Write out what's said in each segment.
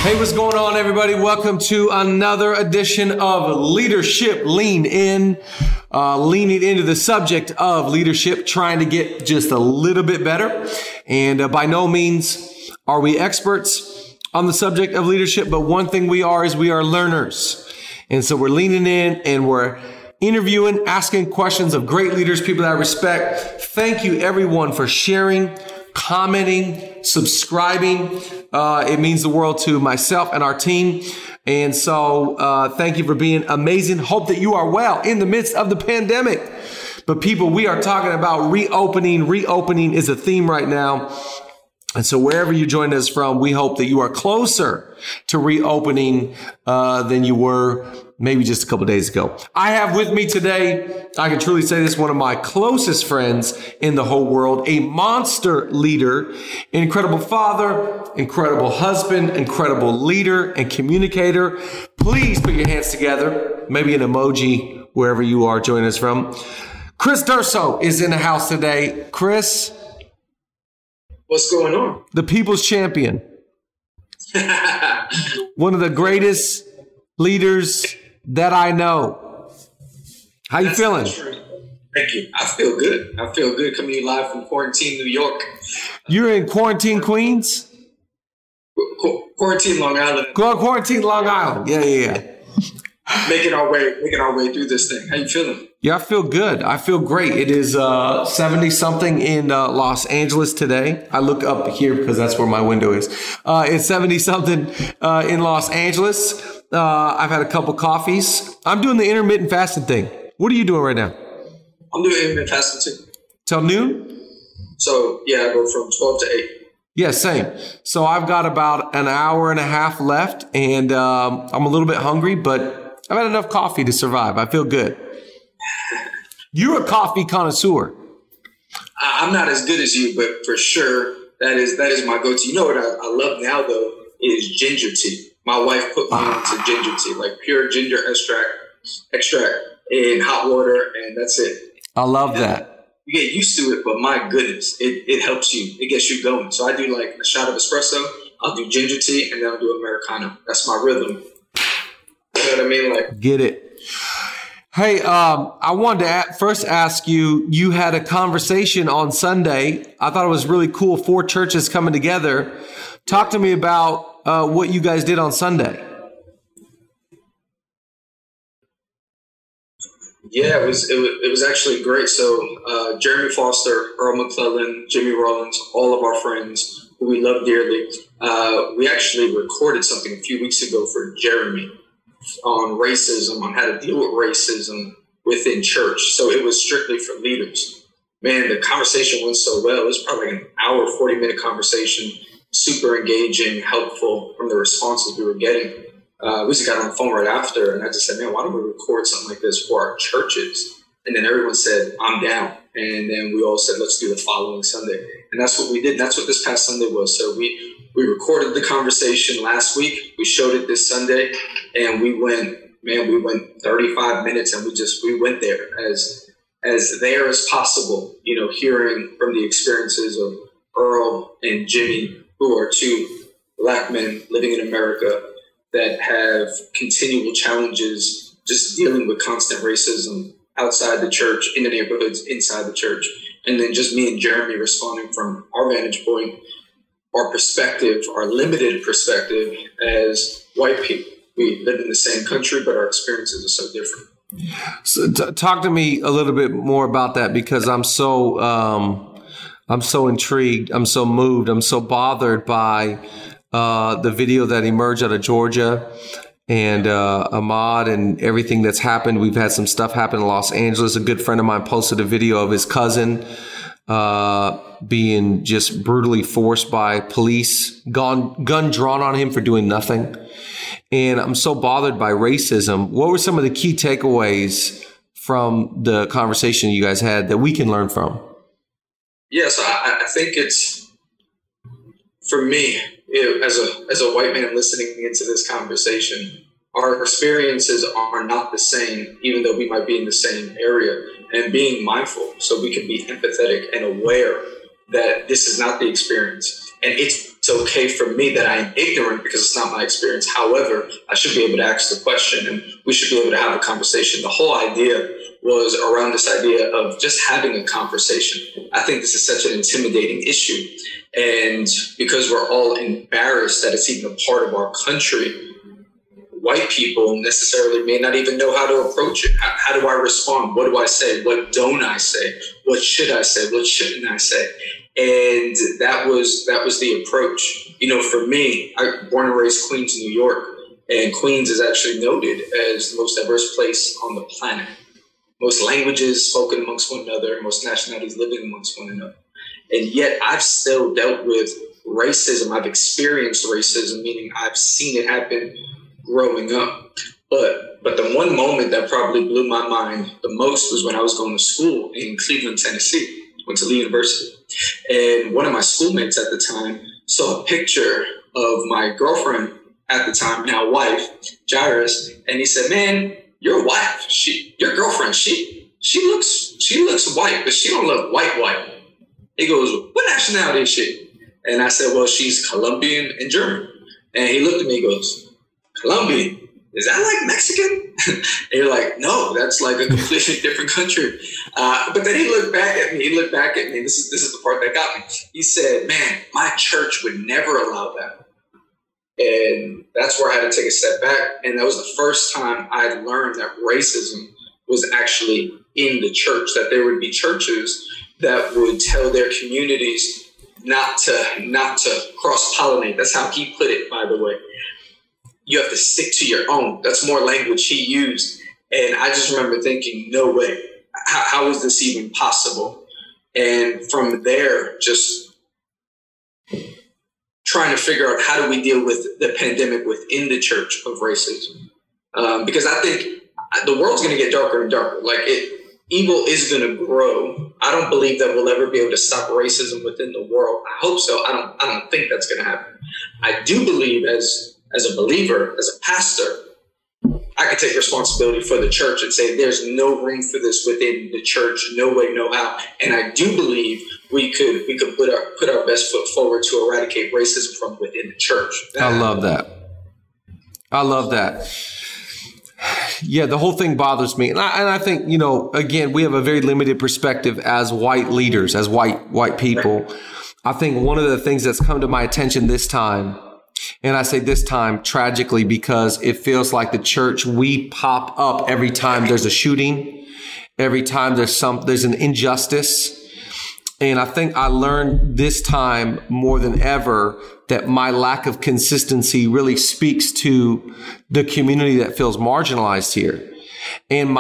Hey, what's going on, everybody? Welcome to another edition of Leadership Lean In, leaning into the subject of leadership, trying to get just a little bit better. And by no means are we experts on the subject of leadership, but one thing we are is we are learners. And so we're leaning in and we're interviewing, asking questions of great leaders, people that I respect. Thank you, everyone, for sharing, commenting, subscribing. It means the world to myself and our team. And so thank you for being amazing. Hope that you are well in the midst of the pandemic. But people, we are talking about reopening. Reopening is a theme right now. And so wherever you join us from, we hope that you are closer to reopening than you were maybe just a couple days ago. I have with me today, I can truly say this, one of my closest friends in the whole world, a monster leader, incredible father, incredible husband, incredible leader and communicator. Please put your hands together, maybe an emoji wherever you are joining us from. Chris Durso is in the house today. Chris. What's going on? The people's champion. One of the greatest leaders that I know. How you feeling? Thank you. I feel good. I feel good coming to you live from quarantine, New York. You're in quarantine, Queens? Quarantine, Long Island. Quarantine, Long Island. Yeah. Making our way through this thing. How you feeling? Yeah, I feel good. I feel great. It is 70 something in Los Angeles today. I look up here because that's where my window is. It's 70 something in Los Angeles. I've had a couple coffees. I'm doing the intermittent fasting thing. What are you doing right now? I'm doing intermittent fasting too. Till noon? So yeah, I go from 12 to 8. Yeah, same. So I've got about an hour and a half left, and I'm a little bit hungry, but I've had enough coffee to survive. I feel good. You're a coffee connoisseur. I'm not as good as you, but for sure that is my go-to. You know what I love now though is ginger tea. My wife put me into ginger tea, like pure ginger extract in hot water, and that's it. I love that. You get used to it, but my goodness, it helps you. It gets you going. So I do like a shot of espresso. I'll do ginger tea, and then I'll do Americano. That's my rhythm. You know what I mean? Like, get it. Hey, I wanted to first ask you, you had a conversation on Sunday. I thought it was really cool. 4 churches coming together. Talk to me about what you guys did on Sunday. Yeah, it was actually great. So Jeremy Foster, Earl McClellan, Jimmy Rollins, all of our friends who we love dearly. We actually recorded something a few weeks ago for Jeremy on racism, on how to deal with racism within church. So it was strictly for leaders. Man, the conversation went so well. It was probably an hour, 40-minute conversation, super engaging, helpful from the responses we were getting. We just got on the phone right after, and I just said, man, why don't we record something like this for our churches? And then everyone said, I'm down. And then we all said, let's do the following Sunday. And that's what we did. That's what this past Sunday was. So we recorded the conversation last week. We showed it this Sunday, and we went 35 minutes, and we went there as there as possible, you know, hearing from the experiences of Earl and Jimmy, who are 2 Black men living in America that have continual challenges just dealing with constant racism outside the church, in the neighborhoods, inside the church. And then just me and Jeremy responding from our vantage point, our perspective, our limited perspective as white people. We live in the same country, but our experiences are so different. So talk to me a little bit more about that, because I'm so intrigued. I'm so moved. I'm so bothered by the video that emerged out of Georgia and Ahmaud and everything that's happened. We've had some stuff happen in Los Angeles. A good friend of mine posted a video of his cousin being just brutally forced by police, gun drawn on him for doing nothing. And I'm so bothered by racism. What were some of the key takeaways from the conversation you guys had that we can learn from? Yeah, so I think it's, for me, as a white man listening into this conversation, our experiences are not the same, even though we might be in the same area, and being mindful so we can be empathetic and aware that this is not the experience. And it's it's okay for me that I am ignorant because it's not my experience. However, I should be able to ask the question and we should be able to have a conversation. The whole idea was around this idea of just having a conversation. I think this is such an intimidating issue. And because we're all embarrassed that it's even a part of our country, white people necessarily may not even know how to approach it. How do I respond? What do I say? What don't I say? What should I say? What shouldn't I say? And that was the approach. You know, for me, I'm born and raised Queens, New York, and Queens is actually noted as the most diverse place on the planet. Most languages spoken amongst one another, most nationalities living amongst one another. And yet I've still dealt with racism. I've experienced racism, meaning I've seen it happen growing up. But the one moment that probably blew my mind the most was when I was going to school in Cleveland, Tennessee. Went to Lee University. And one of my schoolmates at the time saw a picture of my girlfriend at the time, now wife, Jairus, and he said, "Man, your wife, your girlfriend, she looks white, but she don't look white. He goes, "What nationality is she?" And I said, "Well, she's Colombian and German." And he looked at me and goes, "Colombian? Is that like Mexican?" And you're like, "No, that's like a completely different country." But then he looked back at me. This is the part that got me. He said, "Man, my church would never allow that." And that's where I had to take a step back. And that was the first time I had learned that racism was actually in the church, that there would be churches that would tell their communities not to cross-pollinate. That's how he put it, by the way. You have to stick to your own. That's more language he used. And I just remember thinking, no way. How is this even possible? And from there, just trying to figure out how do we deal with the pandemic within the church of racism. Because I think the world's going to get darker and darker. Evil is going to grow. I don't believe that we'll ever be able to stop racism within the world. I hope so. I don't think that's going to happen. I do believe as a believer, as a pastor, I can take responsibility for the church and say there's no room for this within the church, no way, no how. And I do believe we could put our best foot forward to eradicate racism from within the church. I love that. Yeah, the whole thing bothers me. And I think, again, we have a very limited perspective as white leaders, as white people. I think one of the things that's come to my attention this time, and I say this time tragically because it feels like the church, we pop up every time there's a shooting, every time there's an injustice. And I think I learned this time more than ever that my lack of consistency really speaks to the community that feels marginalized here. And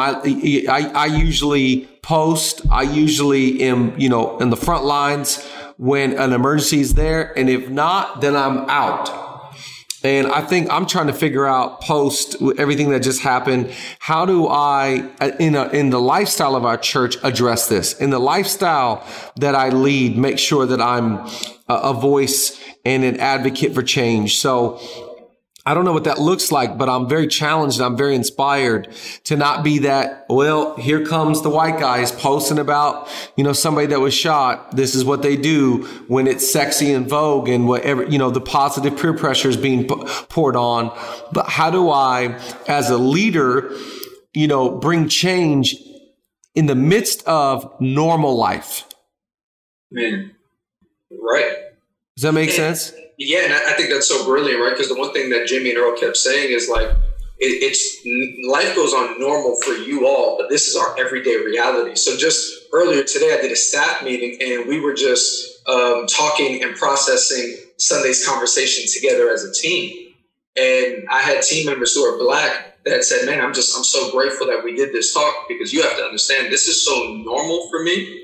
I usually post, I usually am, in the front lines when an emergency is there. And if not, then I'm out. And I think I'm trying to figure out post everything that just happened. How do I, in the lifestyle of our church, address this? In the lifestyle that I lead, make sure that I'm a voice and an advocate for change. So I don't know what that looks like, but I'm very challenged. I'm very inspired to not be that, well, here comes the white guys posting about, somebody that was shot. This is what they do when it's sexy and vogue and whatever, the positive peer pressure is being poured on. But how do I, as a leader, bring change in the midst of normal life? Man, right. Does that make sense? Yeah, and I think that's so brilliant, right? Because the one thing that Jimmy and Earl kept saying is it's life goes on normal for you all, but this is our everyday reality. So just earlier today, I did a staff meeting and we were just talking and processing Sunday's conversation together as a team. And I had team members who are Black that said, "Man, I'm so grateful that we did this talk because you have to understand this is so normal for me.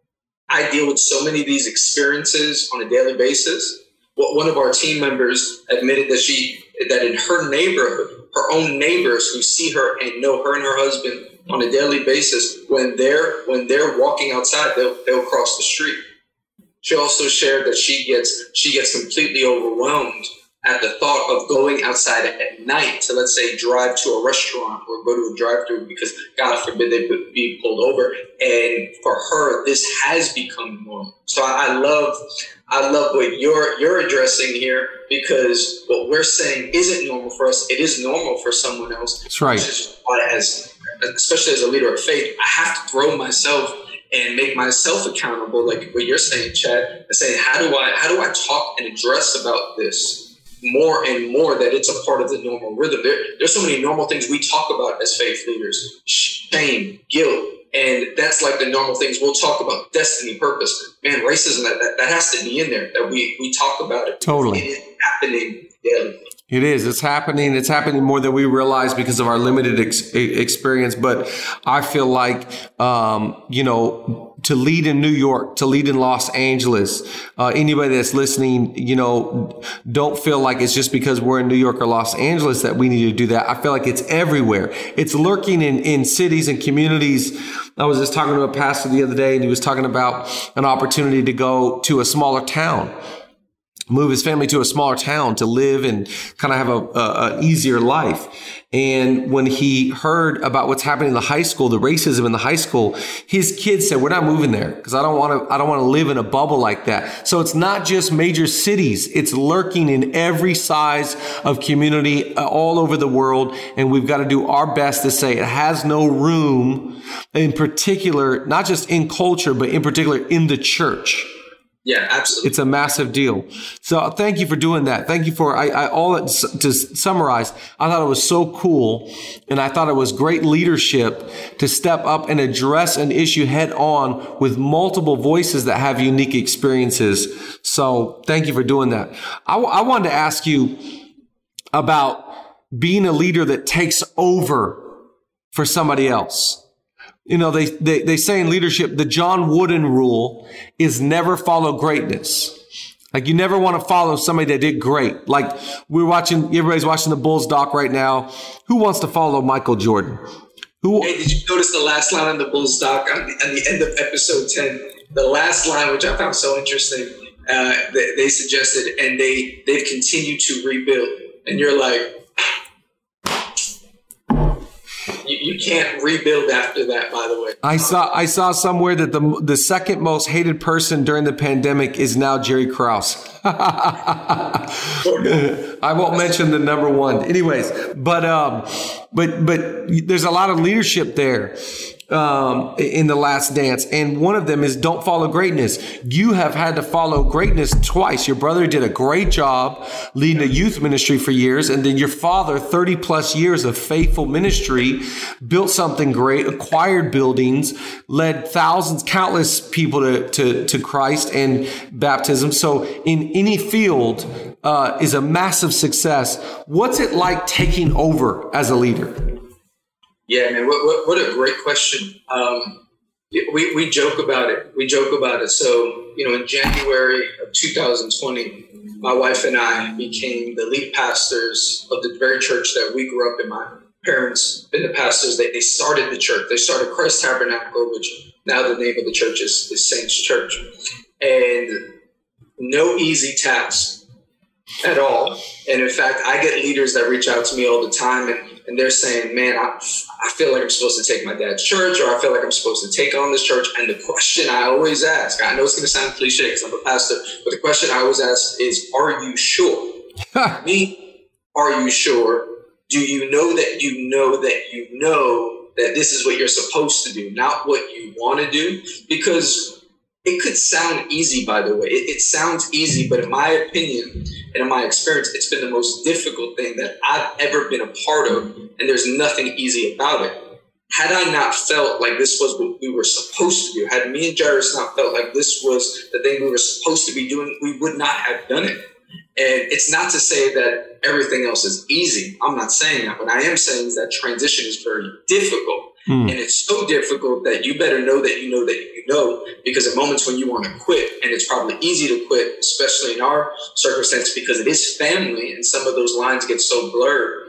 I deal with so many of these experiences on a daily basis." Well, one of our team members admitted that in her neighborhood, her own neighbors who see her and know her and her husband on a daily basis, when they're walking outside, they'll cross the street. She also shared that she gets completely overwhelmed at the thought of going outside at night to, let's say, drive to a restaurant or go to a drive-thru because, God forbid, they would be pulled over. And for her, this has become normal. So I love what you're addressing here, because what we're saying isn't normal for us. It is normal for someone else. That's right. Which is why, especially as a leader of faith, I have to throw myself and make myself accountable, like what you're saying, Chad, and saying, how do I talk and address about this more and more, that it's a part of the normal rhythm. There's so many normal things we talk about as faith leaders: shame, guilt, and that's like the normal things. We'll talk about destiny, purpose. Man, racism, that has to be in there, that we talk about it. Totally. It is happening daily. It is. It's happening. It's happening more than we realize because of our limited experience. But I feel like, to lead in New York, to lead in Los Angeles, anybody that's listening, don't feel like it's just because we're in New York or Los Angeles that we need to do that. I feel like it's everywhere. It's lurking in cities and communities. I was just talking to a pastor the other day, and he was talking about an opportunity to go to a smaller town, move his family to a smaller town to live and kind of have an easier life. And when he heard about what's happening in the high school, the racism in the high school, his kids said, "We're not moving there because I don't want to live in a bubble like that." So it's not just major cities. It's lurking in every size of community all over the world. And we've got to do our best to say it has no room, in particular, not just in culture, but in particular in the church. Yeah, absolutely. It's a massive deal. So thank you for doing that. Thank you for, to summarize, I thought it was so cool. And I thought it was great leadership to step up and address an issue head on with multiple voices that have unique experiences. So thank you for doing that. I wanted to ask you about being a leader that takes over for somebody else. They say in leadership, the John Wooden rule is never follow greatness. Like, you never want to follow somebody that did great. Like, everybody's watching the Bulls doc right now. Who wants to follow Michael Jordan? Hey, did you notice the last line on the Bulls doc at the end of episode 10? The last line, which I found so interesting, they suggested, and they've continued to rebuild. And you're like, you can't rebuild after that, by the way. I saw somewhere that the second most hated person during the pandemic is now Jerry Krause. I won't mention the number one. Anyways, but there's a lot of leadership there in The Last Dance. And one of them is don't follow greatness. You have had to follow greatness twice. Your brother did a great job leading a youth ministry for years. And then your father, 30 plus years of faithful ministry, built something great, acquired buildings, led countless people to Christ and baptism. So in any field is a massive success. What's it like taking over as a leader? Yeah, man, what a great question. We joke about it. So, in January of 2020, my wife and I became the lead pastors of the very church that we grew up in. My parents been the pastors. They started the church. They started Christ Tabernacle, which now the name of the church is Saints Church. And no easy task at all. And in fact, I get leaders that reach out to me all the time, and they're saying, "Man, I feel like I'm supposed to take my dad's church, or I feel like I'm supposed to take on this church." And the question I always ask, I know it's going to sound cliche because I'm a pastor, but the question I always ask is, are you sure? Me, are you sure? Do you know that you know that you know that this is what you're supposed to do, not what you want to do? Because it could sound easy, by the way. It sounds easy, but in my opinion and in my experience, it's been the most difficult thing that I've ever been a part of, and there's nothing easy about it. Had I not felt like this was what we were supposed to do, had me and Jairus not felt like this was the thing we were supposed to be doing, we would not have done it. And it's not to say that everything else is easy. I'm not saying that. What I am saying is that transition is very difficult. And it's so difficult that you better know that you know that you know, because at moments when you want to quit, and it's probably easy to quit, especially in our circumstance, because it is family and some of those lines get so blurred,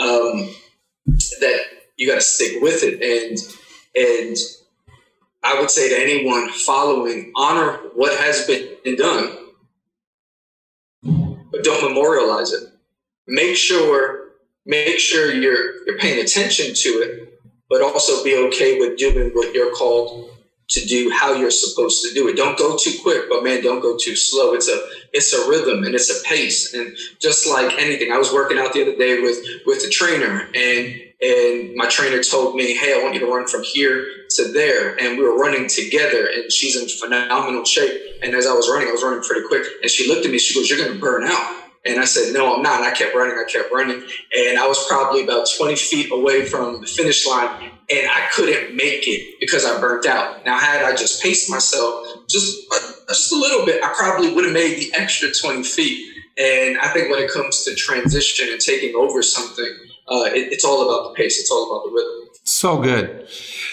that you got to stick with it. And I would say to anyone following, honor what has been done. but don't memorialize it. Make sure you're paying attention to it, but also be okay with doing what you're called to do, how you're supposed to do it. Don't go too quick, but man, don't go too slow. It's a rhythm and it's a pace. And just like anything, I was working out the other day with a trainer, and my trainer told me, hey, I want you to run from here to there. And we were running together, and she's in phenomenal shape. And as I was running pretty quick. And she looked at me, she goes, you're going to burn out. And I said, no, I'm not. And I kept running. And I was probably about 20 feet away from the finish line, and I couldn't make it because I burnt out. Now, had I just paced myself just a little bit, I probably would have made the extra 20 feet. And I think when it comes to transition and taking over something, it's all about the pace. It's all about the rhythm. So good.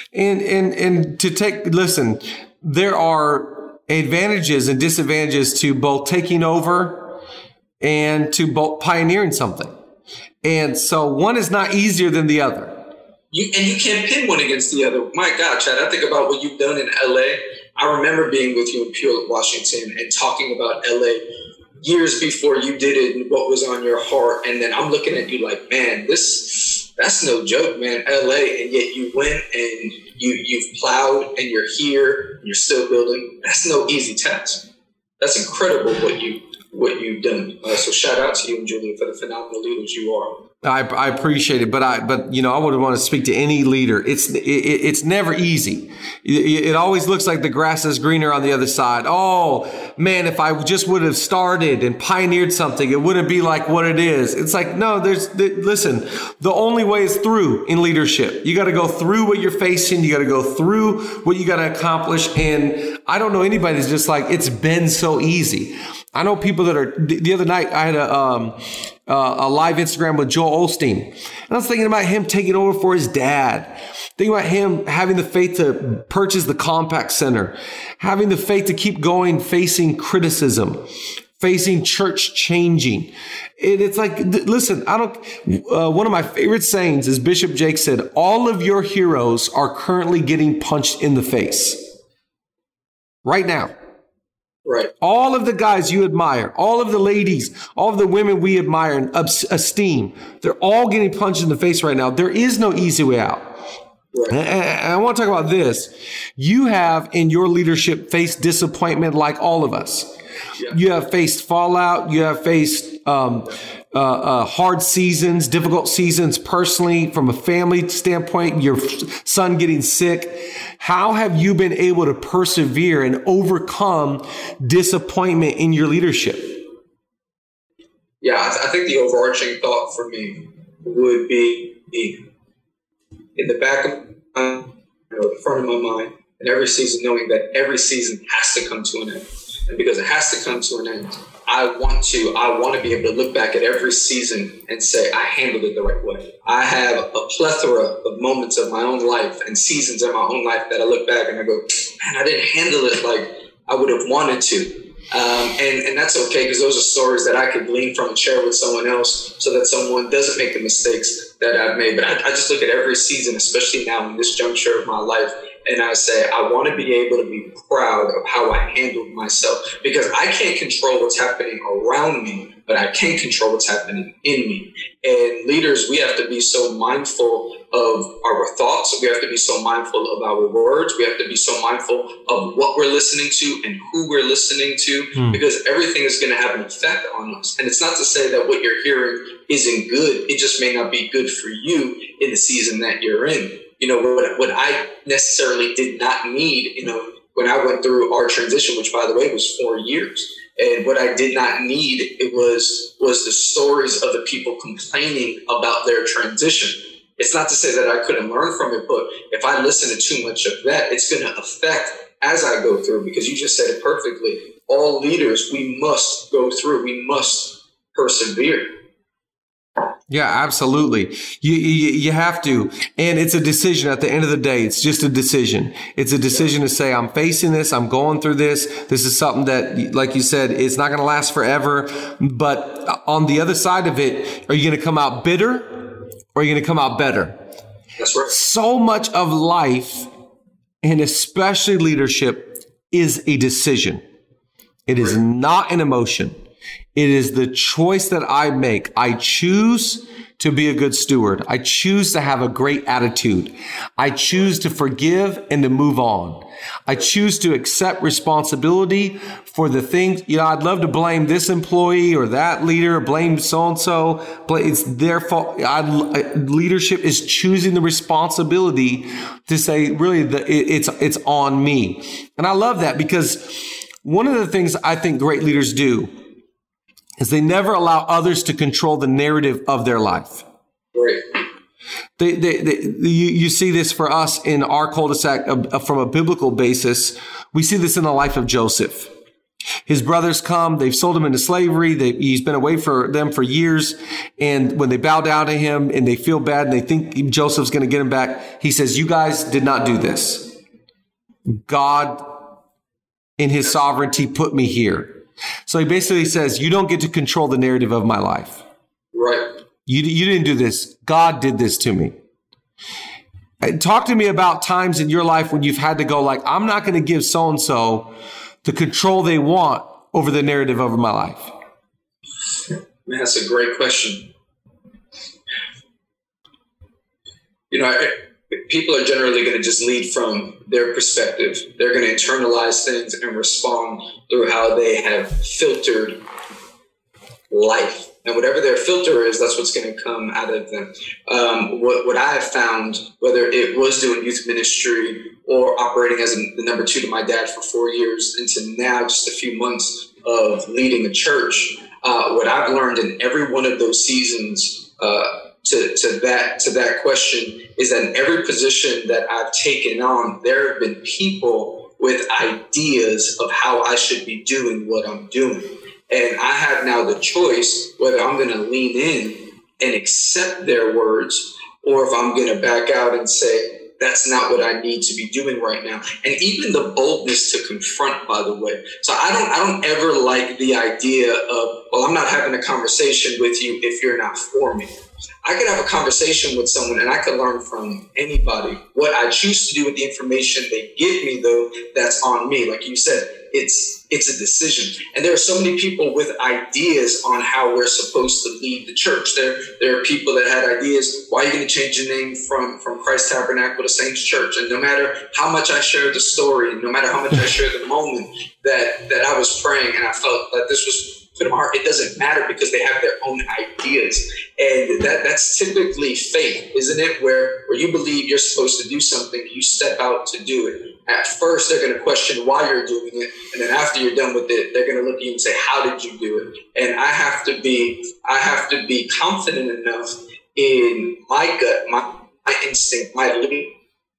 And listen, there are advantages and disadvantages to both taking over and to both pioneering something. And so one is not easier than the other. You can't pin one against the other. My God, Chad, I think about what you've done in LA. I remember being with you in Pure, Washington, and talking about LA years before you did it and what was on your heart. And then I'm looking at you like, man, that's no joke, man, LA. And yet you went and you've plowed and you're here and you're still building. That's no easy task. That's incredible what you've done. So shout out to you and Julian for the phenomenal leaders you are. I appreciate it, but I would want to speak to any leader. It's never easy. It always looks like the grass is greener on the other side. Oh man, if I just would have started and pioneered something, it wouldn't be like what it is. It's like, no, listen, the only way is through in leadership. You got to go through what you're facing. You got to go through what you got to accomplish. And I don't know anybody that's just like, it's been so easy. I know people that are, the other night I had a live Instagram with Joel Osteen. And I was thinking about him taking over for his dad. Thinking about him having the faith to purchase the Compaq Center, having the faith to keep going, facing criticism, facing church changing. It's like, listen, one of my favorite sayings is Bishop Jake said, all of your heroes are currently getting punched in the face right now. Right. All of the guys you admire, all of the ladies, all of the women we admire and esteem, they're all getting punched in the face right now. There is no easy way out. Right. And I want to talk about this. You have in your leadership faced disappointment like all of us. Yeah. You have faced fallout. You have faced hard seasons, difficult seasons personally, from a family standpoint, your son getting sick. How have you been able to persevere and overcome disappointment in your leadership? Yeah, I think the overarching thought for me would be in the back of the front of my mind, and every season, knowing that every season has to come to an end. And because it has to come to an end, I want to be able to look back at every season and say, I handled it the right way. I have a plethora of moments of my own life and seasons in my own life that I look back and I go, man, I didn't handle it like I would have wanted to. And that's okay, because those are stories that I could glean from and share with someone else so that someone doesn't make the mistakes that I've made. But I just look at every season, especially now in this juncture of my life, and I say, I want to be able to be proud of how I handled myself, because I can't control what's happening around me, but I can control what's happening in me. And leaders, we have to be so mindful of our thoughts. We have to be so mindful of our words. We have to be so mindful of what we're listening to and who we're listening to, because everything is going to have an effect on us. And it's not to say that what you're hearing isn't good. It just may not be good for you in the season that you're in. You know, what I necessarily did not need, you know, when I went through our transition, which by the way was 4 years, and what I did not need, it was the stories of the people complaining about their transition. It's not to say that I couldn't learn from it, but if I listen to too much of that, it's going to affect as I go through, because you just said it perfectly. All leaders, we must go through, we must persevere. Yeah, absolutely. You have to. And it's a decision at the end of the day. It's just a decision. It's a decision to say, I'm facing this. I'm going through this. This is something that, like you said, it's not going to last forever. But on the other side of it, are you going to come out bitter or are you going to come out better? That's right. So much of life, and especially leadership, is a decision. It is not an emotion. It is the choice that I make. I choose to be a good steward. I choose to have a great attitude. I choose to forgive and to move on. I choose to accept responsibility for the things, I'd love to blame this employee or that leader, blame so-and-so. It's their fault. Leadership is choosing the responsibility to say, really, it's on me. And I love that, because one of the things I think great leaders do is they never allow others to control the narrative of their life. Right. You see this for us in our cul-de-sac from a biblical basis. We see this in the life of Joseph. His brothers come, they've sold him into slavery. He's been away from them for years. And when they bow down to him and they feel bad and they think Joseph's going to get him back, he says, you guys did not do this. God, in his sovereignty, put me here. So he basically says, you don't get to control the narrative of my life. Right. You didn't do this. God did this to me. And talk to me about times in your life when you've had to go like, I'm not going to give so-and-so the control they want over the narrative of my life. That's a great question. People are generally going to just lead from their perspective. They're going to internalize things and respond through how they have filtered life. And whatever their filter is, that's what's going to come out of them. What I have found, whether it was doing youth ministry or operating as the number two to my dad for 4 years, into now just a few months of leading a church, what I've learned in every one of those seasons to that question is that in every position that I've taken on, there have been people with ideas of how I should be doing what I'm doing. And I have now the choice whether I'm going to lean in and accept their words, or if I'm going to back out and say, that's not what I need to be doing right now. And even the boldness to confront, by the way. So I don't ever like the idea of, well, I'm not having a conversation with you if you're not for me. I could have a conversation with someone and I could learn from anybody. What I choose to do with the information they give me, though, that's on me. Like you said, it's a decision. And there are so many people with ideas on how we're supposed to lead the church. There are people that had ideas. Why are you going to change your name from Christ Tabernacle to Saints Church? And no matter how much I share the story, no matter how much I share the moment that I was praying and I felt that this was put in my heart, it doesn't matter, because they have their own ideas. And that's typically faith, isn't it? Where you believe you're supposed to do something, you step out to do it. At first, they're going to question why you're doing it. And then after you're done with it, they're going to look at you and say, how did you do it? And I have to be confident enough in my gut, my instinct, my leadership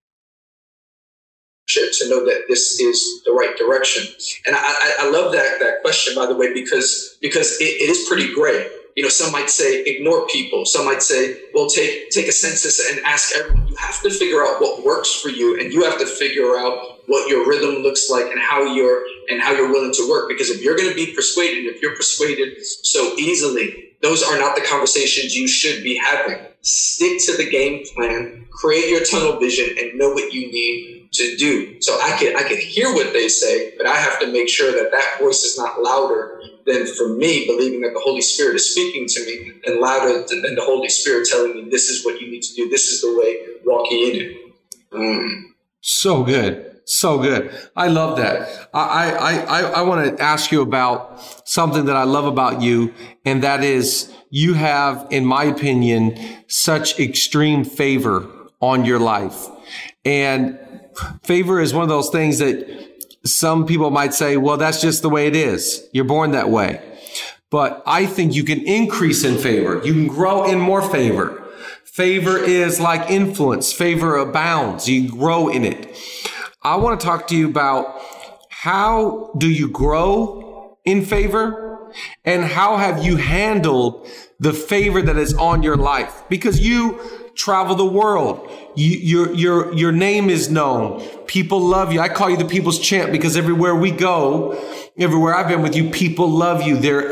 to know that this is the right direction. And I love that question, by the way, because it is pretty gray. Some might say ignore people. Some might say, well, take a census and ask everyone. You have to figure out what works for you, and you have to figure out what your rhythm looks like and how you're willing to work. Because if you're going to be persuaded, if you're persuaded so easily, those are not the conversations you should be having. Stick to the game plan, create your tunnel vision, and know what you need to do. So I can hear what they say, but I have to make sure that voice is not louder than for me believing that the Holy Spirit is speaking to me, and louder than the Holy Spirit telling me this is what you need to do. This is the way, walk ye in it. So good. So good. I love that. I want to ask you about something that I love about you, and that is you have, in my opinion, such extreme favor on your life. And favor is one of those things that some people might say, well, that's just the way it is. You're born that way. But I think you can increase in favor. You can grow in more favor. Favor is like influence. Favor abounds. You grow in it. I want to talk to you about how do you grow in favor, and how have you handled the favor that is on your life? Because you travel the world. Your name is known. People love you. I call you the people's champ because everywhere we go, everywhere I've been with you, people love you. They're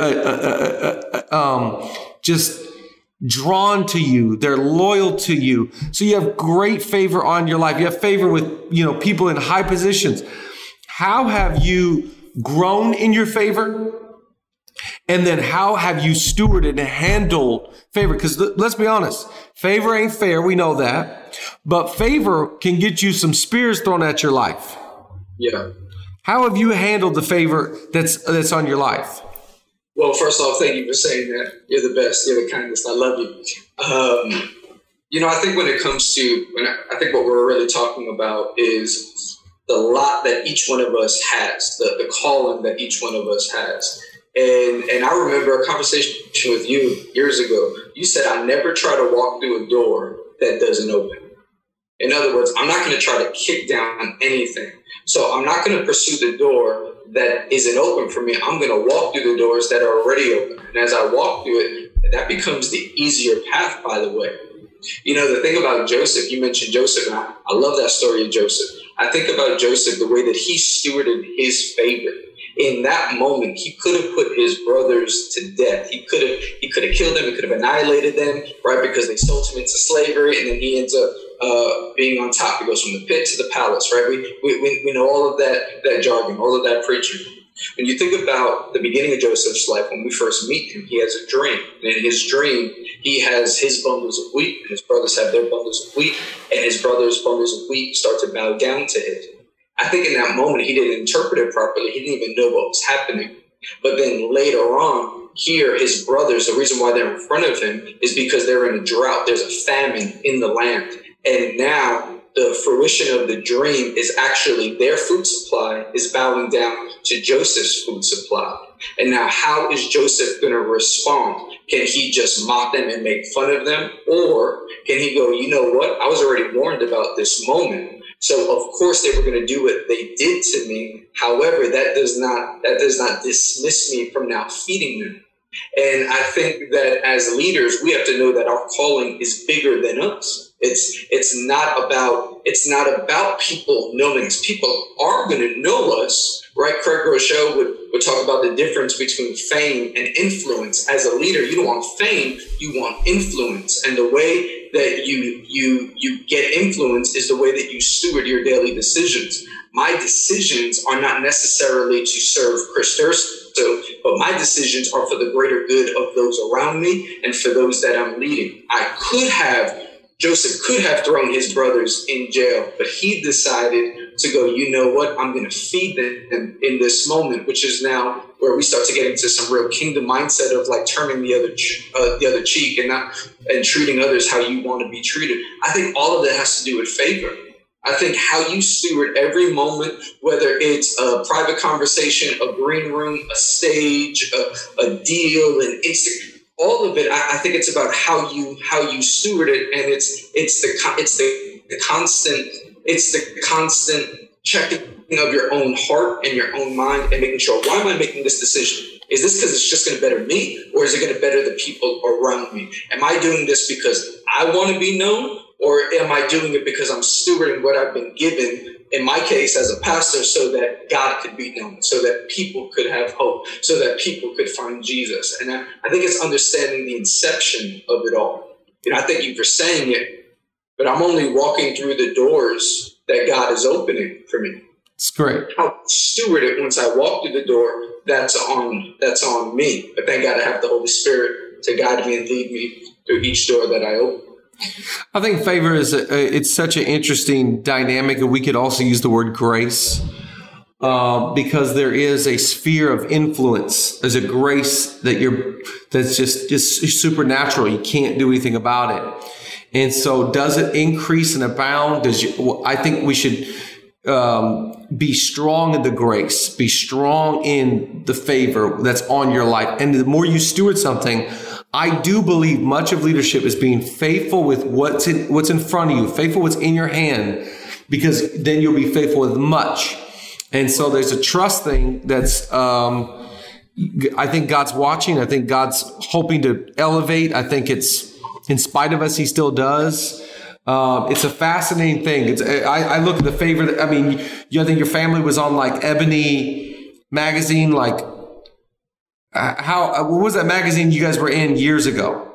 just drawn to you. They're loyal to you. So you have great favor on your life. You have favor with, people in high positions. How have you grown in your favor? And then how have you stewarded and handled favor? Because let's be honest, favor ain't fair. We know that. But favor can get you some spears thrown at your life. Yeah. How have you handled the favor that's on your life? Well, first off, thank you for saying that. You're the best. You're the kindest. I love you. I think when it comes to, I think what we're really talking about is the lot that each one of us has, the calling that each one of us has. And I remember a conversation with you years ago. You said, I never try to walk through a door that doesn't open. In other words, I'm not going to try to kick down anything. So I'm not going to pursue the door that isn't open for me. I'm going to walk through the doors that are already open. And as I walk through it, that becomes the easier path, by the way. The thing about Joseph, you mentioned Joseph, and I love that story of Joseph. I think about Joseph, the way that he stewarded his favor. In that moment, he could have put his brothers to death. He could have killed them. He could have annihilated them, right? Because they sold him into slavery, and then he ends up being on top. He goes from the pit to the palace, right? We know all of that jargon, all of that preaching. When you think about the beginning of Joseph's life, when we first meet him, he has a dream. And in his dream, he has his bundles of wheat, and his brothers have their bundles of wheat, and his brothers' bundles of wheat start to bow down to him. I think in that moment, he didn't interpret it properly. He didn't even know what was happening. But then later on, here, his brothers, the reason why they're in front of him is because they're in a drought. There's a famine in the land. And now the fruition of the dream is actually their food supply is bowing down to Joseph's food supply. And now how is Joseph going to respond? Can he just mock them and make fun of them? Or can he go, you know what? I was already warned about this moment. So of course they were going to do what they did to me. However, that does not dismiss me from now feeding them. And I think that as leaders, we have to know that our calling is bigger than us. It's not about people knowing us. People are going to know us, right? Craig Rochelle would talk about the difference between fame and influence. As a leader, you don't want fame, you want influence. And the way that you get influence is the way that you steward your daily decisions. My decisions are not necessarily to serve Chris Durso, but my decisions are for the greater good of those around me and for those that I'm leading. Joseph could have thrown his brothers in jail, but he decided to go, you know what, I'm going to feed them in this moment, which is now where we start to get into some real kingdom mindset of like turning the other cheek and treating others how you want to be treated. I think all of that has to do with favor. I think how you steward every moment, whether it's a private conversation, a green room, a stage, a deal, an instant. All of it, I think it's about how you steward it, and it's the constant checking of your own heart and your own mind, and making sure, why am I making this decision? Is this because it's just going to better me, or is it going to better the people around me? Am I doing this because I want to be known, or am I doing it because I'm stewarding what I've been given? In my case, as a pastor, so that God could be known, so that people could have hope, so that people could find Jesus. And I think it's understanding the inception of it all. I thank you for saying it, but I'm only walking through the doors that God is opening for me. It's great. I'll steward it once I walk through the door. That's on me. But thank God I have the Holy Spirit to guide me and lead me through each door that I open. I think favor it's such an interesting dynamic, and we could also use the word grace because there is a sphere of influence. There's a grace that's just supernatural. You can't do anything about it. And so does it increase and abound? I think we should be strong in the grace, be strong in the favor that's on your life. And the more you steward something, I do believe much of leadership is being faithful with what's in front of you, faithful what's in your hand, because then you'll be faithful with much. And so there's a trust thing that's, I think God's watching. I think God's hoping to elevate. I think it's in spite of us, he still does. It's a fascinating thing. I look at the favor that, I think your family was on like Ebony magazine, like, what was that magazine you guys were in years ago?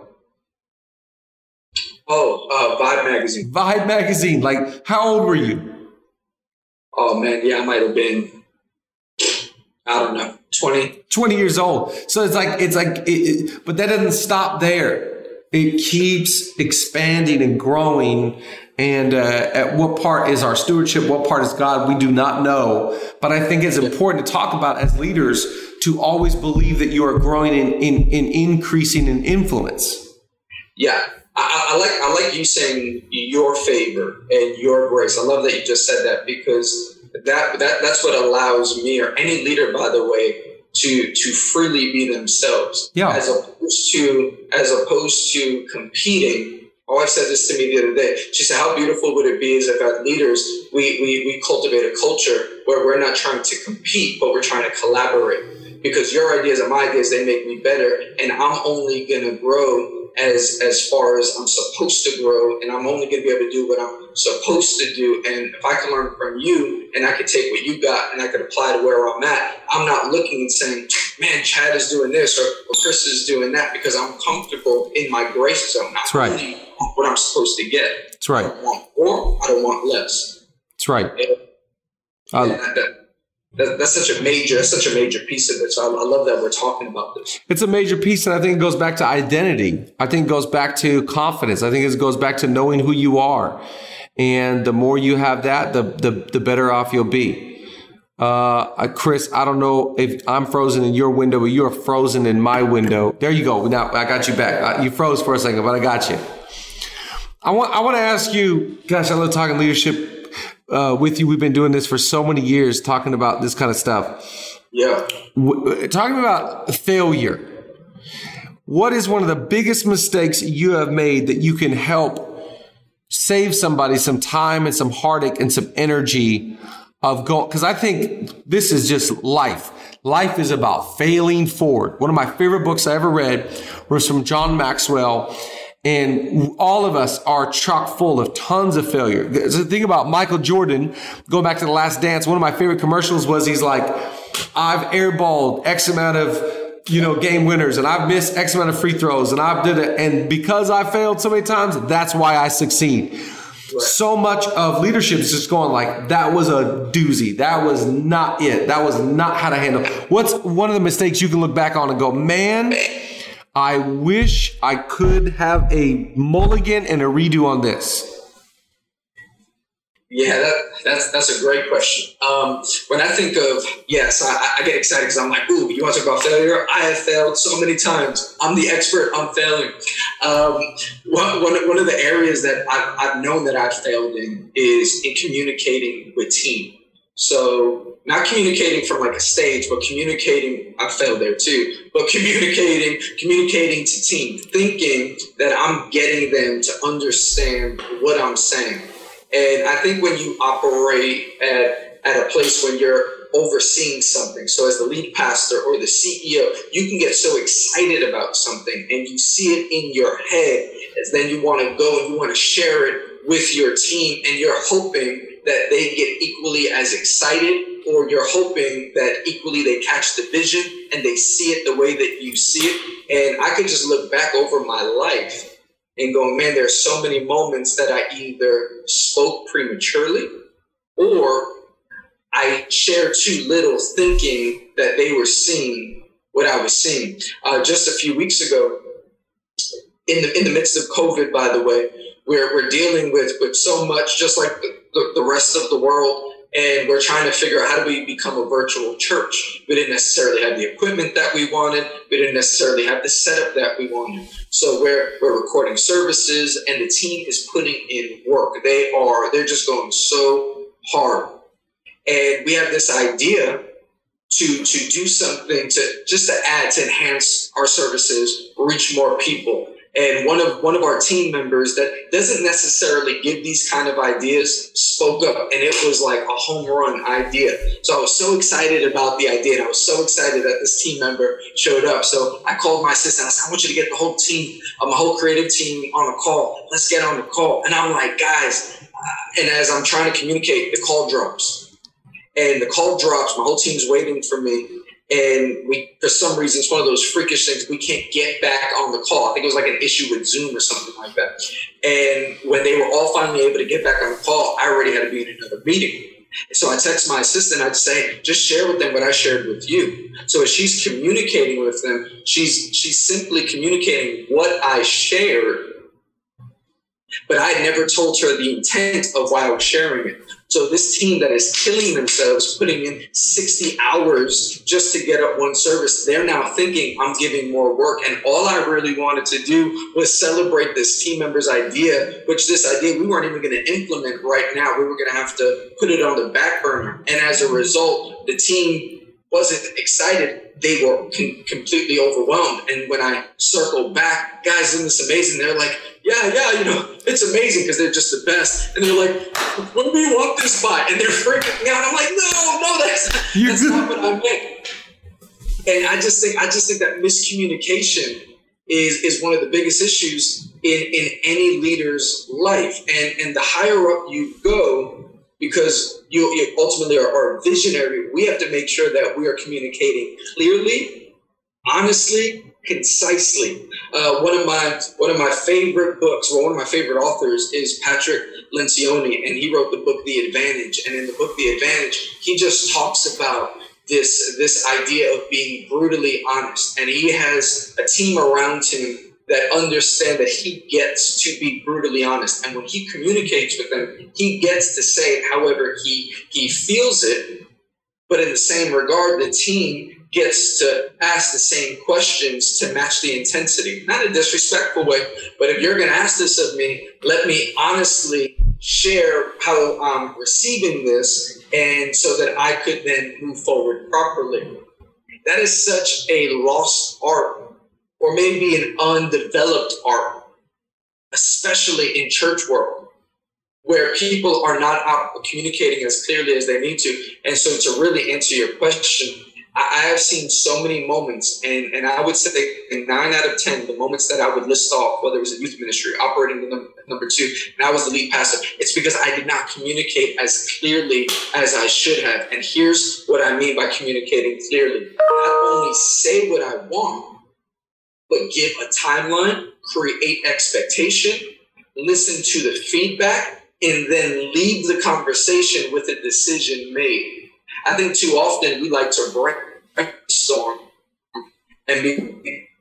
Vibe magazine. Vibe magazine. Like, how old were you? Oh man, yeah, I might have been, I don't know, 20 years old. So but that doesn't stop there. It keeps expanding and growing. And at what part is our stewardship? What part is God? We do not know. But I think it's important to talk about as leaders to always believe that you are growing in increasing in influence. Yeah. I like you saying your favor and your grace. I love that you just said that, because that's what allows me, or any leader, by the way, to freely be themselves. Yeah. As opposed to competing. My wife said this to me the other day. She said, how beautiful would it be as if as leaders, we cultivate a culture where we're not trying to compete, but we're trying to collaborate. Because your ideas and my ideas, they make me better. And I'm only going to grow as far as I'm supposed to grow. And I'm only going to be able to do what I'm supposed to do. And if I can learn from you and I can take what you got and I can apply to where I'm at, I'm not looking and saying, man, Chad is doing this or Chris is doing that, because I'm comfortable in my grace zone. That's right. Really what I'm supposed to get. That's right. I don't want more. I don't want less. That's right. That's such a major piece of it. So I love that we're talking about this. It's a major piece, and I think it goes back to identity. I think it goes back to confidence. I think it goes back to knowing who you are. And the more you have that, the better off you'll be. Chris, I don't know if I'm frozen in your window, but you're frozen in my window. There you go. Now I got you back. You froze for a second, but I got you. I want to ask you, gosh, I love talking leadership with you. We've been doing this for so many years, talking about this kind of stuff. Yeah. Talking about failure. What is one of the biggest mistakes you have made that you can help save somebody some time and some heartache and some energy of going? Because I think this is just life. Life is about failing forward. One of my favorite books I ever read was from John Maxwell. And all of us are chock full of tons of failure. The thing about Michael Jordan, going back to The Last Dance, one of my favorite commercials was he's like, I've airballed X amount of, game winners, and I've missed X amount of free throws, and I've did it. And because I failed so many times, that's why I succeed. Right. So much of leadership is just going like, that was a doozy. That was not it. That was not how to handle. What's one of the mistakes you can look back on and go, man, I wish I could have a mulligan and a redo on this? Yeah, that's a great question. When I think of, I get excited because I'm like, ooh, you want to talk about failure? I have failed so many times. I'm the expert on failing. One of the areas that I've known that I've failed in is in communicating with team. So not communicating from like a stage, but communicating, I failed there too, but communicating to team, thinking that I'm getting them to understand what I'm saying. And I think when you operate at a place when you're overseeing something, so as the lead pastor or the CEO, you can get so excited about something and you see it in your head, as then you want to go and you want to share it with your team, and you're hoping that they get equally as excited, or you're hoping that equally they catch the vision and they see it the way that you see it. And I could just look back over my life and go, man, there's so many moments that I either spoke prematurely or I shared too little, thinking that they were seeing what I was seeing. Just a few weeks ago, in the midst of COVID, by the way, we're dealing with so much, just like the rest of the world. And we're trying to figure out, how do we become a virtual church? We didn't necessarily have the equipment that we wanted. We didn't necessarily have the setup that we wanted. So we're recording services, and the team is putting in work. They're just going so hard. And we have this idea to do something to enhance our services, reach more people. And one of our team members that doesn't necessarily give these kind of ideas spoke up, and it was like a home run idea. So I was so excited about the idea, and I was so excited that this team member showed up. So I called my assistant. I said, I want you to get the whole team, my whole creative team on a call. Let's get on the call. And I'm like, guys, and as I'm trying to communicate, the call drops. And the call drops. My whole team's waiting for me. And for some reason, it's one of those freakish things. We can't get back on the call. I think it was like an issue with Zoom or something like that. And when they were all finally able to get back on the call, I already had to be in another meeting. So I text my assistant, I'd say, just share with them what I shared with you. So as she's communicating with them, she's simply communicating what I shared, but I had never told her the intent of why I was sharing it. So this team that is killing themselves, putting in 60 hours just to get up one service, they're now thinking I'm giving more work. And all I really wanted to do was celebrate this team member's idea, which this idea we weren't even going to implement right now. We were going to have to put it on the back burner. And as a result, the team wasn't excited. They were completely overwhelmed. And when I circled back, guys, isn't this amazing? They're like, yeah, it's amazing because they're just the best. And they're like, when do you want this by? And they're freaking me out. I'm like, no, that's not what I meant. And I just think that miscommunication is one of the biggest issues in any leader's life. And the higher up you go, because you ultimately are visionary, we have to make sure that we are communicating clearly, honestly, concisely. One of my favorite books, or one of my favorite authors, is Patrick Lencioni, and he wrote the book The Advantage. And in the book The Advantage, he just talks about this idea of being brutally honest. And he has a team around him that understand that he gets to be brutally honest. And when he communicates with them, he gets to say it however he feels it. But in the same regard, the team gets to ask the same questions to match the intensity. Not in a disrespectful way, but if you're going to ask this of me, let me honestly share how I'm receiving this, and so that I could then move forward properly. That is such a lost art, or maybe an undeveloped art, especially in church world, where people are not out communicating as clearly as they need to. And so to really answer your question, I have seen so many moments, and I would say in 9 out of 10, the moments that I would list off, whether it was a youth ministry, operating the number 2, and I was the lead pastor, it's because I did not communicate as clearly as I should have. And here's what I mean by communicating clearly. Not only say what I want, but give a timeline, create expectation, listen to the feedback, and then leave the conversation with a decision made. I think too often we like to brainstorm, and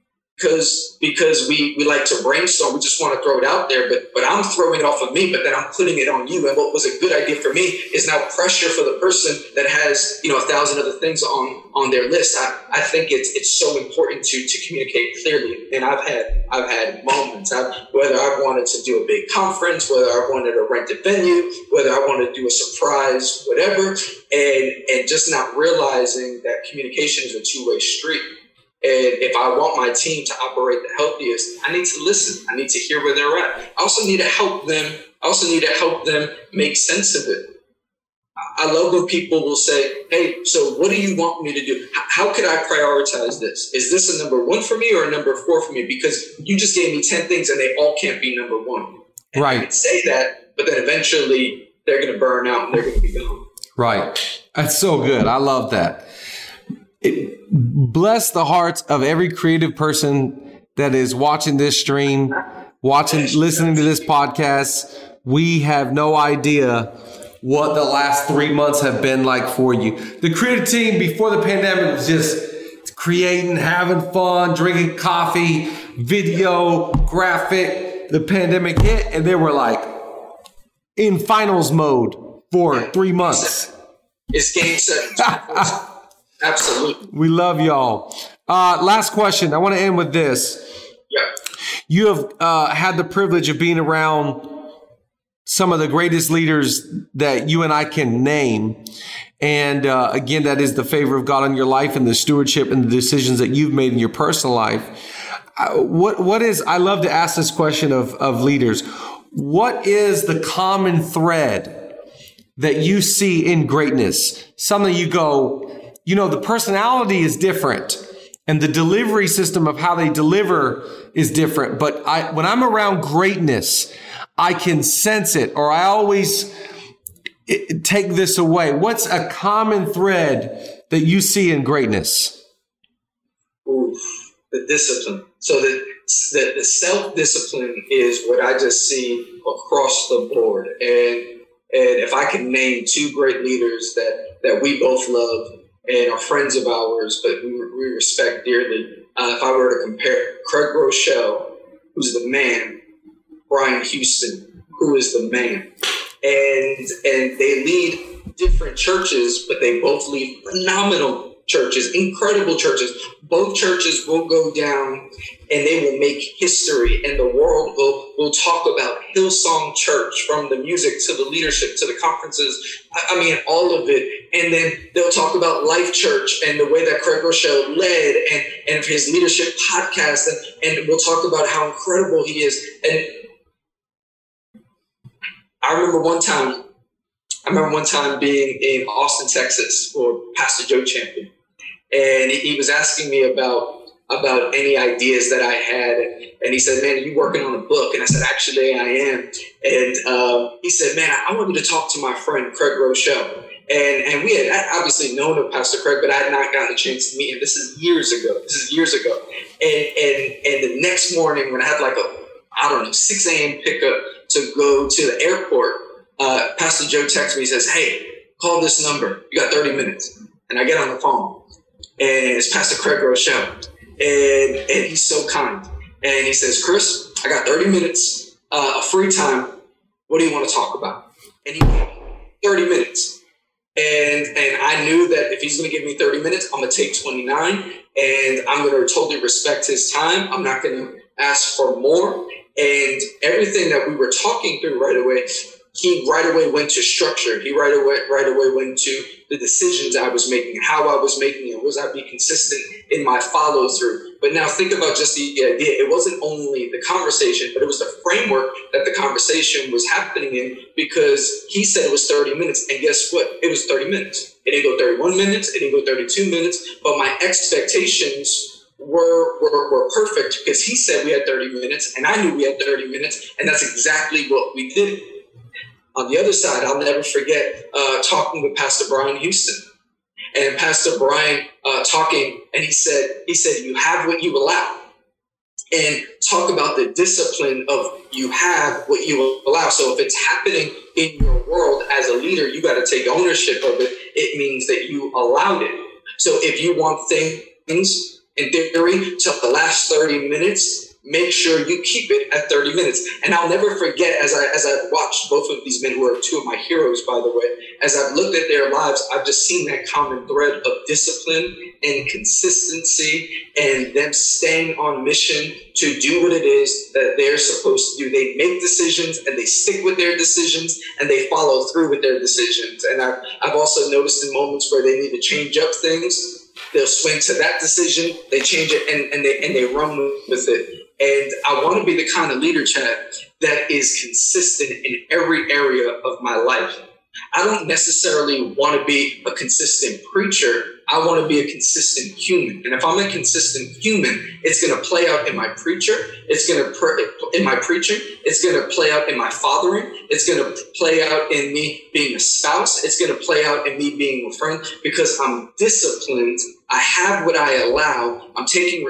because we like to brainstorm, we just want to throw it out there, but I'm throwing it off of me, but then I'm putting it on you. And what was a good idea for me is now pressure for the person that has 1,000 other things on their list. I think it's so important to communicate clearly. And I've had moments, whether I wanted to do a big conference, whether I wanted to rent a venue, whether I wanted to do a surprise, whatever, and just not realizing that communication is a two-way street. And if I want my team to operate the healthiest, I need to listen. I need to hear where they're at. I also need to help them make sense of it. I love when people will say, hey, so what do you want me to do? How could I prioritize this? Is this a number 1 for me or a number 4 for me? Because you just gave me 10 things and they all can't be number 1. And right. I can say that, but then eventually they're going to burn out and they're going to be gone. Right. That's so good. I love that. Bless the hearts of every creative person that is watching this stream, listening to this podcast. We have no idea what the last 3 months have been like for you. The creative team before the pandemic was just creating, having fun, drinking coffee, video, graphic. The pandemic hit and they were like in finals mode for 3 months. It's game set. Absolutely. We love y'all. Last question. I want to end with this. Yeah. You have had the privilege of being around some of the greatest leaders that you and I can name. And again, that is the favor of God on your life and the stewardship and the decisions that you've made in your personal life. What is, I love to ask this question of leaders. What is the common thread that you see in greatness? Something you go, the personality is different and the delivery system of how they deliver is different. But when I'm around greatness, I can sense it, or I always take this away. What's a common thread that you see in greatness? The discipline. So the self-discipline is what I just see across the board. And And if I can name two great leaders that we both love and are friends of ours, but we respect dearly, if I were to compare Craig Rochelle, who's the man, Brian Houston, who is the man, and they lead different churches, but they both lead phenomenal churches, incredible churches. Both churches will go down and they will make history, and the world will talk about Hillsong Church, from the music to the leadership to the conferences. I mean, all of it. And then they'll talk about Life Church and the way that Craig Rochelle led and his leadership podcast. And we'll talk about how incredible he is. And I remember one time being in Austin, Texas for Pastor Joe Champion. And he was asking me about any ideas that I had. And he said, man, are you working on a book? And I said, actually, I am. And he said, man, I want you to talk to my friend, Craig Rochelle. And we had obviously known of Pastor Craig, but I had not gotten a chance to meet him. This is years ago. And the next morning when I had 6 a.m. pickup to go to the airport, Pastor Joe texts me, he says, hey, call this number. You got 30 minutes. And I get on the phone. And it's Pastor Craig Rochelle. And he's so kind. And he says, Chris, I got 30 minutes of free time. What do you want to talk about? And he gave me 30 minutes. And I knew that if he's going to give me 30 minutes, I'm going to take 29. And I'm going to totally respect his time. I'm not going to ask for more. And everything that we were talking through right away, he right away went to structure. He right away went to the decisions I was making, how I was making it. Was I being consistent in my follow through? But now think about just the idea. It wasn't only the conversation, but it was the framework that the conversation was happening in, because he said it was 30 minutes. And guess what? It was 30 minutes. It didn't go 31 minutes. It didn't go 32 minutes. But my expectations were perfect, because he said we had 30 minutes and I knew we had 30 minutes. And that's exactly what we did. On the other side, I'll never forget talking with Pastor Brian Houston, and Pastor Brian talking, and he said, you have what you allow, and talk about the discipline of you have what you allow. So if it's happening in your world as a leader, you got to take ownership of it. It means that you allowed it. So if you want things in theory to the last 30 minutes, make sure you keep it at 30 minutes. And I'll never forget, as I watched both of these men, who are two of my heroes, by the way, as I've looked at their lives, I've just seen that common thread of discipline and consistency, and them staying on mission to do what it is that they're supposed to do. They make decisions and they stick with their decisions and they follow through with their decisions. And I've also noticed in moments where they need to change up things, they'll swing to that decision, they change it, and they run with it. And I want to be the kind of leader, Chad, that is consistent in every area of my life. I don't necessarily want to be a consistent preacher. I want to be a consistent human. And if I'm a consistent human, it's going to play out in my preacher. It's going to in my preaching. It's going to play out in my fathering. It's going to play out in me being a spouse. It's going to play out in me being a friend, because I'm disciplined. I have what I allow. I'm taking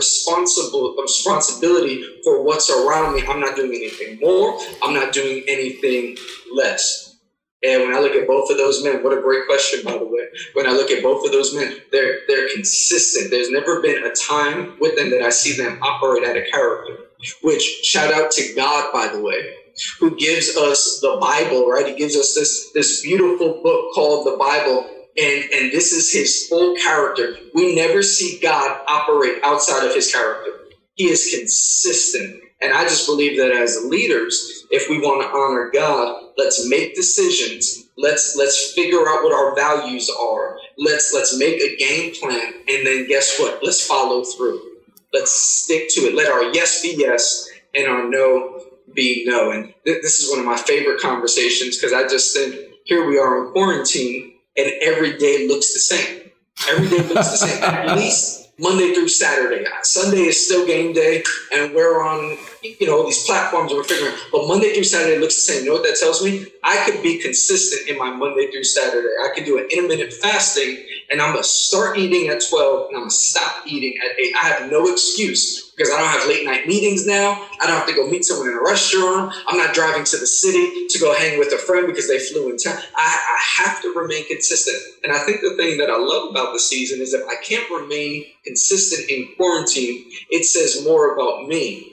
responsibility for what's around me. I'm not doing anything more. I'm not doing anything less. And when I look at both of those men, what a great question, by the way. When I look at both of those men, they're consistent. There's never been a time with them that I see them operate out of character, which, shout out to God, by the way, who gives us the Bible, right? He gives us this beautiful book called the Bible. And this is his full character. We never see God operate outside of his character. He is consistent. And I just believe that as leaders, if we want to honor God, let's make decisions. Let's figure out what our values are. Let's make a game plan. And then guess what? Let's follow through. Let's stick to it. Let our yes be yes and our no be no. And this is one of my favorite conversations, because I just think here we are in quarantine and every day looks the same. Every day looks the same, at least Monday through Saturday. Sunday is still game day, and we're on these platforms, and we're figuring out, but Monday through Saturday looks the same. You know what that tells me? I could be consistent in my Monday through Saturday. I could do an intermittent fasting, and I'm going to start eating at 12, and I'm going to stop eating at 8. I have no excuse because I don't have late night meetings now. I don't have to go meet someone in a restaurant. I'm not driving to the city to go hang with a friend because they flew in town. I have to remain consistent. And I think the thing that I love about the season is if I can't remain consistent in quarantine, it says more about me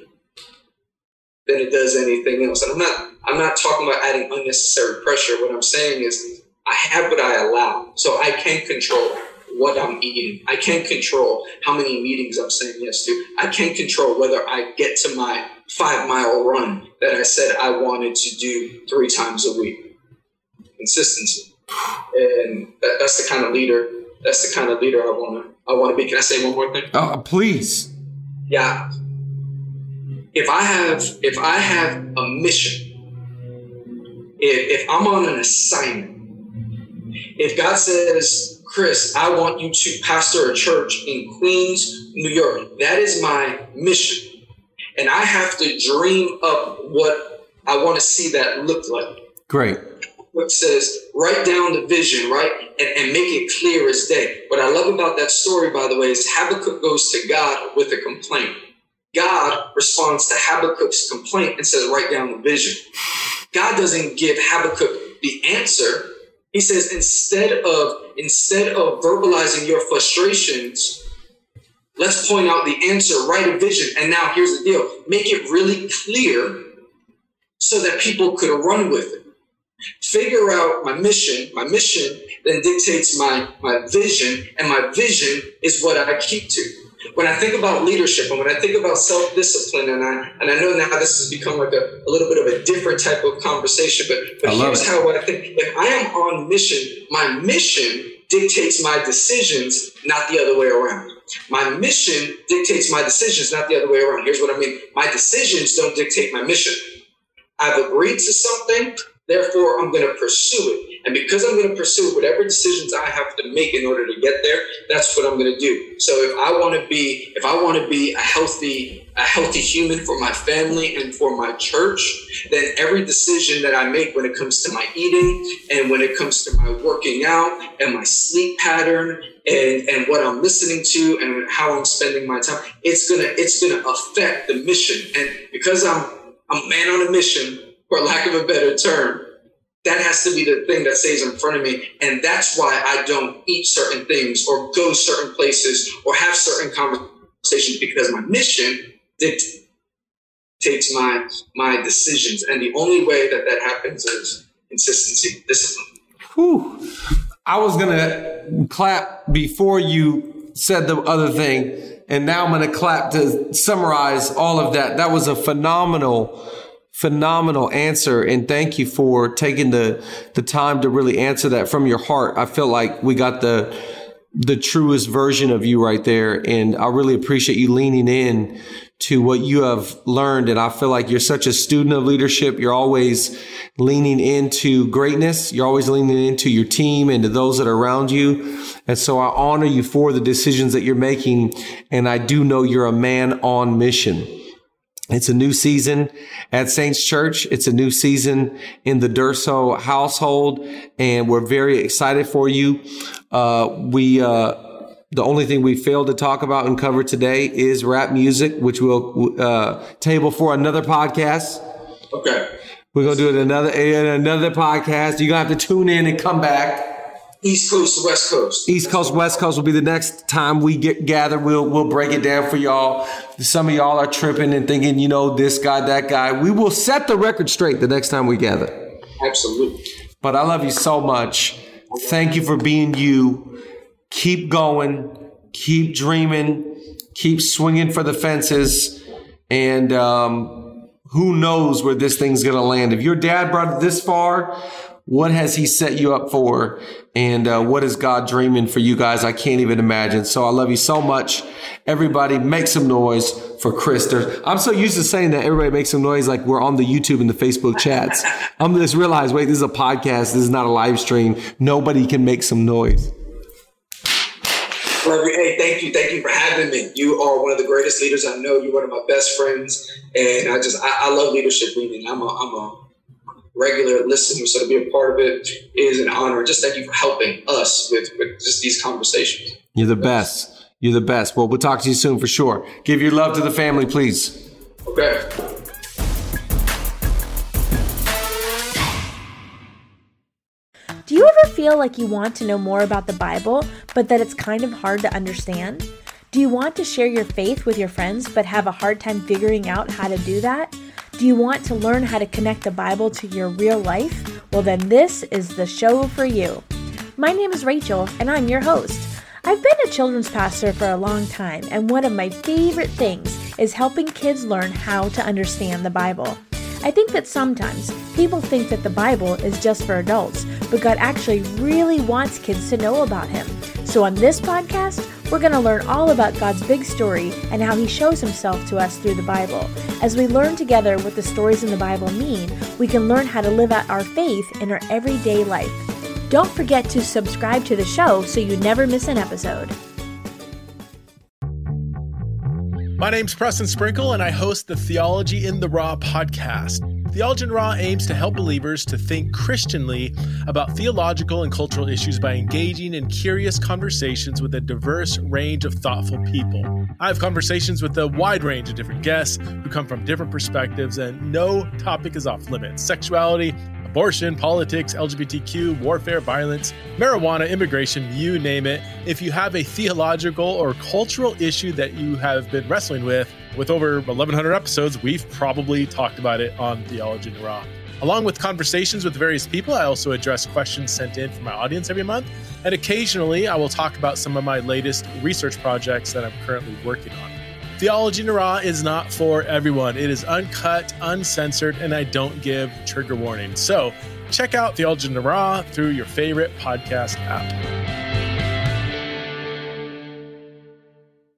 than it does anything else. And I'm not talking about adding unnecessary pressure. What I'm saying is I have what I allow. So I can't control what I'm eating. I can't control how many meetings I'm saying yes to. I can't control whether I get to my 5-mile run that I said I wanted to do 3 times a week. Consistency. And that's the kind of leader. That's the kind of leader I want to be. Can I say one more thing? Please. Yeah. If I have a mission, if I'm on an assignment, if God says, Chris, I want you to pastor a church in Queens, New York, that is my mission. And I have to dream up what I want to see that look like. Great. What says, write down the vision, right? And make it clear as day. What I love about that story, by the way, is Habakkuk goes to God with a complaint. God responds to Habakkuk's complaint and says, write down the vision. God doesn't give Habakkuk the answer. He says, instead of verbalizing your frustrations, let's point out the answer, write a vision. And now here's the deal. Make it really clear so that people could run with it. Figure out my mission. My mission then dictates my vision, and my vision is what I keep to. When I think about leadership and when I think about self-discipline, and I know now this has become like a little bit of a different type of conversation, but here's how I think. If I am on mission, my mission dictates my decisions, not the other way around. My mission dictates my decisions, not the other way around. Here's what I mean. My decisions don't dictate my mission. I've agreed to something, therefore I'm going to pursue it. And because I'm going to pursue whatever decisions I have to make in order to get there, that's what I'm going to do. So if I want to be a healthy human for my family and for my church, then every decision that I make when it comes to my eating and when it comes to my working out and my sleep pattern and what I'm listening to and how I'm spending my time, it's gonna affect the mission. And because I'm a man on a mission, for lack of a better term, that has to be the thing that stays in front of me. And that's why I don't eat certain things or go certain places or have certain conversations, because my mission dictates my decisions. And the only way that happens is consistency, discipline. Whew. I was going to clap before you said the other thing, and now I'm going to clap to summarize all of that. That was a phenomenal answer. And thank you for taking the time to really answer that from your heart. I feel like we got the truest version of you right there. And I really appreciate you leaning in to what you have learned. And I feel like you're such a student of leadership. You're always leaning into greatness. You're always leaning into your team and to those that are around you. And so I honor you for the decisions that you're making. And I do know you're a man on mission. It's a new season at Saints Church. It's a new season in the Durso household, and we're very excited for you. The only thing we failed to talk about and cover today is rap music, which we'll table for another podcast. Okay. We're going to do it another podcast. You're going to have to tune in and come back. East Coast, West Coast. East Coast, West Coast will be the next time we gather. We'll break it down for y'all. Some of y'all are tripping and thinking, this guy, that guy. We will set the record straight the next time we gather. Absolutely. But I love you so much. Thank you for being you. Keep going. Keep dreaming. Keep swinging for the fences. And who knows where this thing's going to land. If your dad brought it this far, what has he set you up for? And what is God dreaming for you guys? I can't even imagine. So I love you so much. Everybody make some noise for Chris. I'm so used to saying that everybody makes some noise like we're on the YouTube and the Facebook chats. I'm just realized, wait, this is a podcast. This is not a live stream. Nobody can make some noise. Love you. Hey, thank you. Thank you for having me. You are one of the greatest leaders I know. You're one of my best friends. And I love Leadership Lean In. I'm a regular listener, so to be a part of it is an honor. Just thank you for helping us with just these conversations. You're the best. You're the best. Well, we'll talk to you soon for sure. Give your love to the family, please. Okay. Do you ever feel like you want to know more about the Bible, but that it's kind of hard to understand? Do you want to share your faith with your friends, but have a hard time figuring out how to do that? Do you want to learn how to connect the Bible to your real life? Well, then this is the show for you. My name is Rachel, and I'm your host. I've been a children's pastor for a long time, and one of my favorite things is helping kids learn how to understand the Bible. I think that sometimes people think that the Bible is just for adults, but God actually really wants kids to know about Him. So on this podcast, we're going to learn all about God's big story and how He shows Himself to us through the Bible. As we learn together what the stories in the Bible mean, we can learn how to live out our faith in our everyday life. Don't forget to subscribe to the show so you never miss an episode. My name's Preston Sprinkle, and I host the Theology in the Raw podcast. Theology in the Raw aims to help believers to think Christianly about theological and cultural issues by engaging in curious conversations with a diverse range of thoughtful people. I have conversations with a wide range of different guests who come from different perspectives, and no topic is off limits. Sexuality, abortion, politics, LGBTQ, warfare, violence, marijuana, immigration, you name it. If you have a theological or cultural issue that you have been wrestling with over 1,100 episodes, we've probably talked about it on Theology in the Raw. Along with conversations with various people, I also address questions sent in from my audience every month. And occasionally, I will talk about some of my latest research projects that I'm currently working on. Theology in the Raw is not for everyone. It is uncut, uncensored, and I don't give trigger warnings. So check out Theology in the Raw through your favorite podcast app.